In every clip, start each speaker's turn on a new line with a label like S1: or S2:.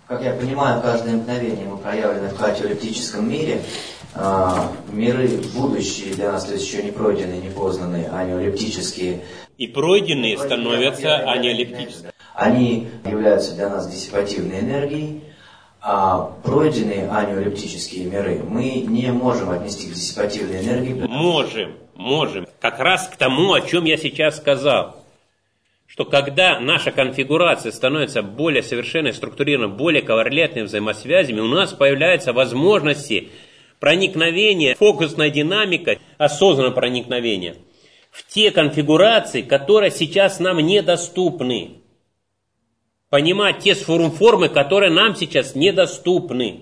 S1: Как я понимаю, каждое мгновение мы проявлены в катиолептическом мире. Миры будущие для нас, то есть еще не пройденные, не познанные, аниолептические.
S2: И пройденные становятся аниолептическими.
S1: Они являются для нас диссипативной энергией, а пройденные аниолептические миры мы не можем отнести к диссипативной энергии.
S2: Можем. Как раз к тому, о чем я сейчас сказал. Что когда наша конфигурация становится более совершенной, структурированной, более ковалентной взаимосвязями, у нас появляются возможности проникновения, фокусная динамика, осознанное проникновение в те конфигурации, которые сейчас нам недоступны. Понимать те формы, которые нам сейчас недоступны.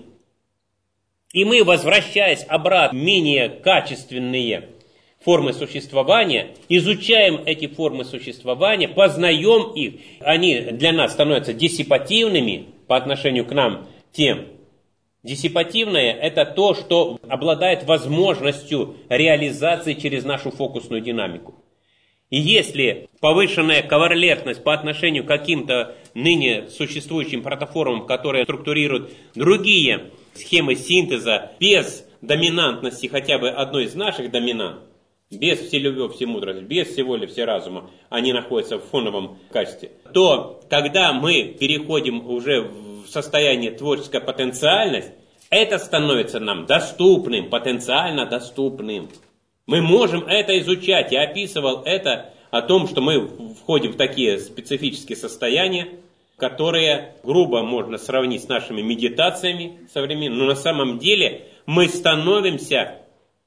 S2: И мы, возвращаясь обратно в менее качественные формы существования, изучаем эти формы существования, познаем их, они для нас становятся диссипативными по отношению к нам тем. Диссипативное – это то, что обладает возможностью реализации через нашу фокусную динамику. И если повышенная ковалентность по отношению к каким-то ныне существующим протоформам, которые структурируют другие схемы синтеза без доминантности хотя бы одной из наших доминант, без вселюбовь, всемудрость, без всеволия, всеразума, они находятся в фоновом качестве, то когда мы переходим уже в состояние творческая потенциальность, это становится нам доступным, потенциально доступным. Мы можем это изучать. Я описывал это о том, что мы входим в такие специфические состояния, которые грубо можно сравнить с нашими медитациями современными, но на самом деле мы становимся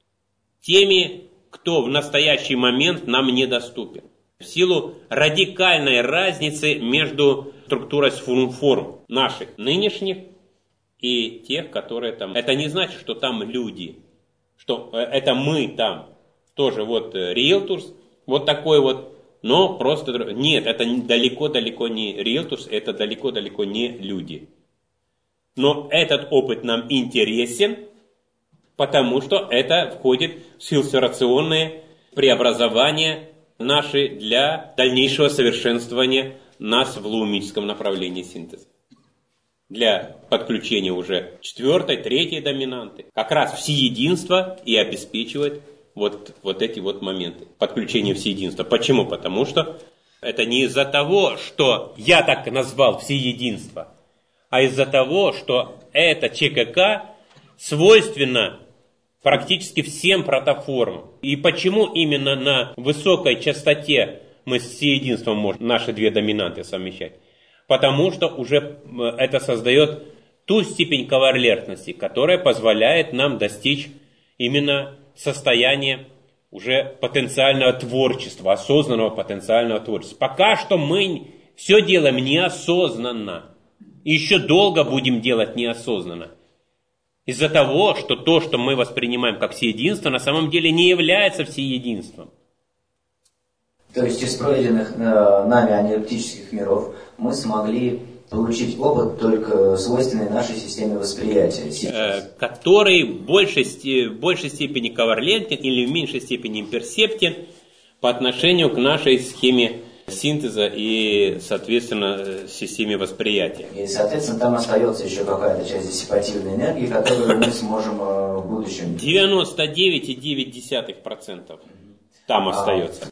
S2: теми, кто в настоящий момент нам недоступен. В силу радикальной разницы между структурой форм наших нынешних и тех, которые там. Это не значит, что там люди, что это мы там. Тоже вот риэлторс, вот такой вот, но просто... Нет, это далеко-далеко не риэлторс, это далеко-далеко не люди. Но этот опыт нам интересен, потому что это входит в силсерационные преобразования наши для дальнейшего совершенствования нас в лоумическом направлении синтеза. Для подключения уже 4-й, 3-й доминанты. Как раз всеединство и обеспечивает вот эти вот моменты. Подключение всеединства. Почему? Потому что это не из-за того, что я так назвал всеединство, а из-за того, что это ЧКК свойственно практически всем протоформам. И почему именно на высокой частоте мы с всеединством можем наши две доминанты совмещать? Потому что уже это создает ту степень ковалентности, которая позволяет нам достичь именно состояния уже потенциального творчества, осознанного потенциального творчества. Пока что мы все делаем неосознанно. И еще долго будем делать неосознанно. Из-за того, что то, что мы воспринимаем как всеединство, на самом деле не является всеединством.
S1: То есть из пройденных нами аниолептических миров мы смогли получить опыт только свойственный нашей системе восприятия сейчас.
S2: Который в большей степени ковалентен или в меньшей степени имперсептен по отношению к нашей схеме синтеза и, соответственно, системе восприятия.
S1: И, соответственно, там остается еще какая-то часть диссипативной энергии, которую мы сможем в будущем...
S2: 99,9% там остается.